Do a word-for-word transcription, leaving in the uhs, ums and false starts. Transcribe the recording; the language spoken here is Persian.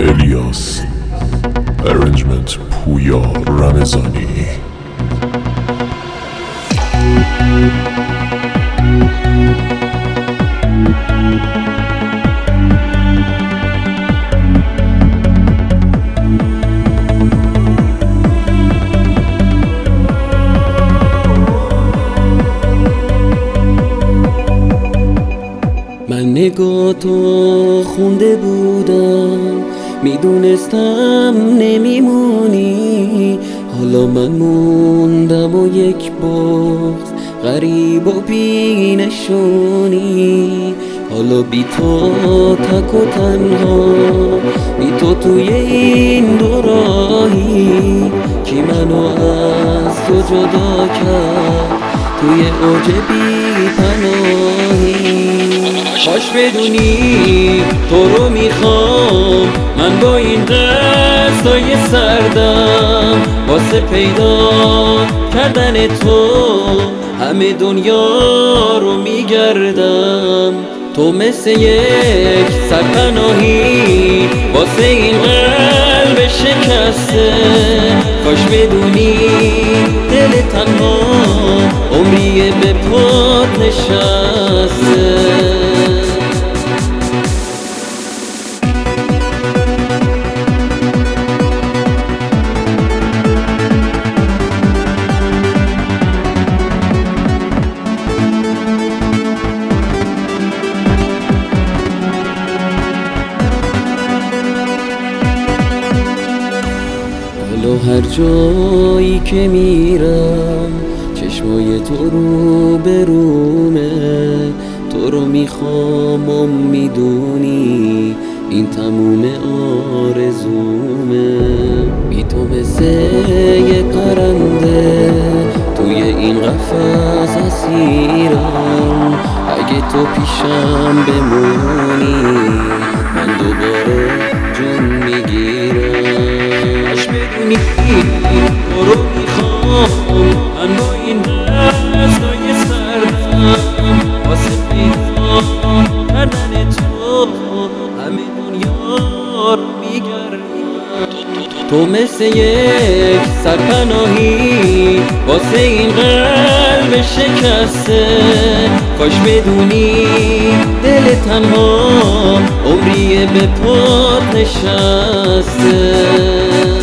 الیاس. ارنجمنت پویا رمضانی. من نگاهتو خونده بودم، میدونستم نمیمونی. حالا من موندم و یک بغض غریب و بینشونی. حالا بی تو تک و تنها، بی تو توی این دو راهی. کی منو از تو جدا کرد توی اوج بی پناهی. کاش بدونی تو رو میخوام، من با این قصای سردم واسه پیدا کردن تو همه دنیا رو میگردم. تو مثل یک سرپناهی واسه این قلب شکسته. کاش بدونی دل تنها عمریه به پات نشسته. هر جایی که میرم چشمای تو رو برومه. تو رو میخوام و میدونی این تموم آرزومه. بی تو مثل یه پرنده توی این قفس اسیرم. اگه تو پیشم بمونی من دوباره جون میگیرم. بدونی تو رو میخوام، من با این دستای سردم واسه پیدا کردن تو همه دنیا رو میگردم. تو مثل یک سرپناهی واسه این قلب شکسته. کاش بدونی دل تنها عمریه به پات نشسته.